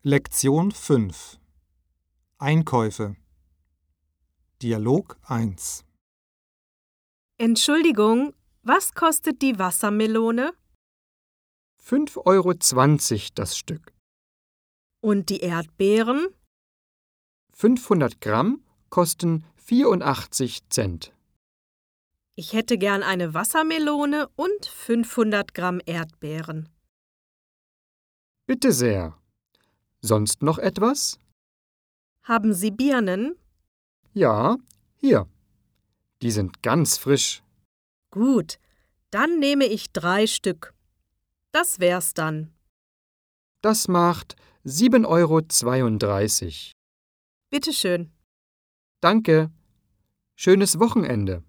Lektion 5 Einkäufe Dialog 1 Entschuldigung, was kostet die Wassermelone? 5,20 € das Stück. Und die Erdbeeren? 500 Gramm kosten 84 Cent. Ich hätte gern eine Wassermelone und 500 Gramm Erdbeeren. Bitte sehr. Sonst noch etwas? Haben Sie Birnen? Ja, hier. Die sind ganz frisch. Gut, dann nehme ich 3 Stück. Das wär's dann. Das macht 7,32 €. Bitte schön. Danke. Schönes Wochenende.